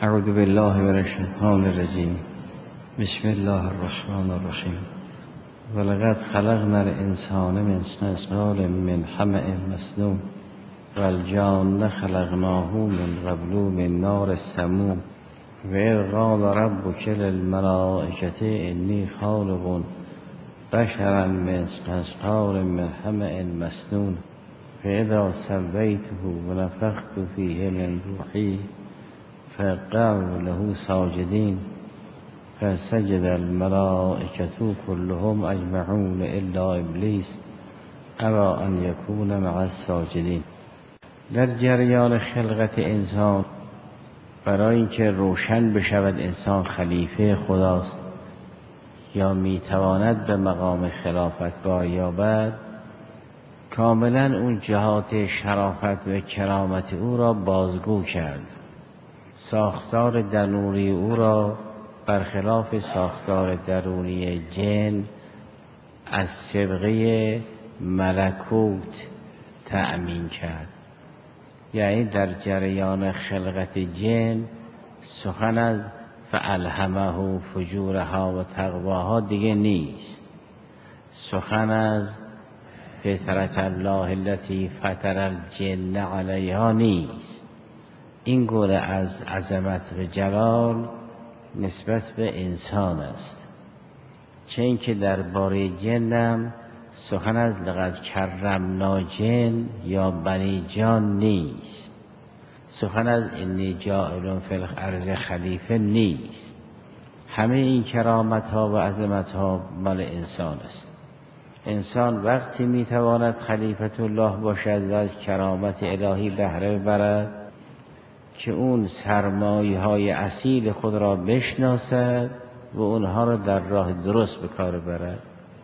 اعوذ بالله من الشیطان الرجیم. بسم الله الرحمن الرحیم. ولقد خلقنا الانسان من صلصال من حمأ مسنون والجان خلقناه من قبل من نار السموم وإذ قال ربك للملائكة إني خالق بشرا من صلصال من حمأ مسنون فإذا سويته ونفخت فيه من روحي فقعوا له ساجدين فسجد الملائكة كلهم أجمعون إلا إبلیس ابى أن يكون مع الساجدين. در جریان خلقت انسان برای اینکه روشن بشود انسان خلیفه خداست یا میتواند به مقام خلافت بار یابد، کاملا اون جهات شرافت و کرامت او را بازگو کرد. ساختار درونی او را برخلاف ساختار درونی جن از سبقه ملکوت تأمین کرد. یعنی در جریان خلقت جن سخن از فالهمه فجورها و تقواها دیگه نیست. سخن از فطرت الله التي فطر الجن علیها نیست. این گونه از عظمت و جلال نسبت به انسان است. چه اینکه درباره جنم سخن از لقد کرمنا جن یا بنی جان نیست. سخن از انی جاعل فی الارض خلیفه نیست. همه این کرامت ها و عظمت ها مال انسان است. انسان وقتی میتواند خلیفت الله باشد و از کرامت الهی بهره ببرد که اون سرمایه های اصیل خود را بشناسد و اونها را در راه درست به کار برد.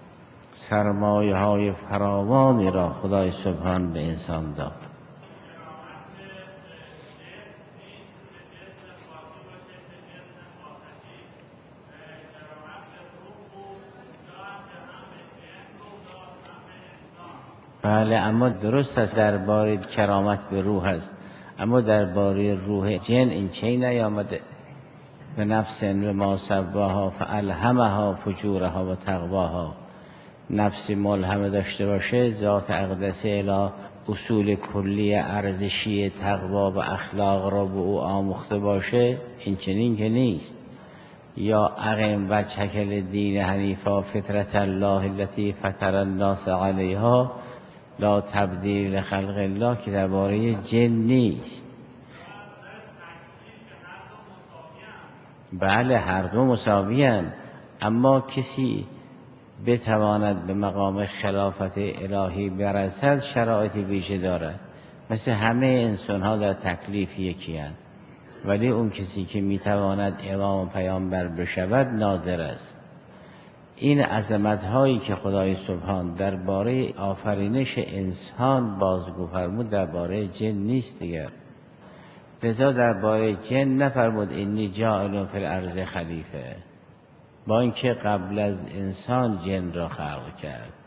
سرمایه های فراوانی را خدای سبحان به انسان داد. بله، اما درست است درباره کرامت به روح است، اما درباره روح جن این چی نیامده؟ به نفس و ما سواها فالهمها فجورها و تقواها. نفس ملهمه داشته باشه، ذات اقدس الی اصول کلی ارزشی تقوا و اخلاق را به او آموخته باشه، این چنین که نیست. یا اقیم وجهک للدین حنیفا فطرت الله التي فطر الناس علیها لا تبدیل لخلق الله که درباره جن نیست. بله، هر دو مساوی‌اند، اما کسی بتواند به مقام خلافت الهی برسد شرایط ویژه دارد. مثل همه انسان ها در تکلیف یکی هستند، ولی اون کسی که میتواند امام و پیامبر بشود نادر است. این عظمت هایی که خدای سبحان درباره آفرینش انسان بازگو فرمود درباره جن نیست دیگر. لذا درباره جن نفرمود انی جاعل فی الارض خلیفه، با اینکه قبل از انسان جن را خلق کرد.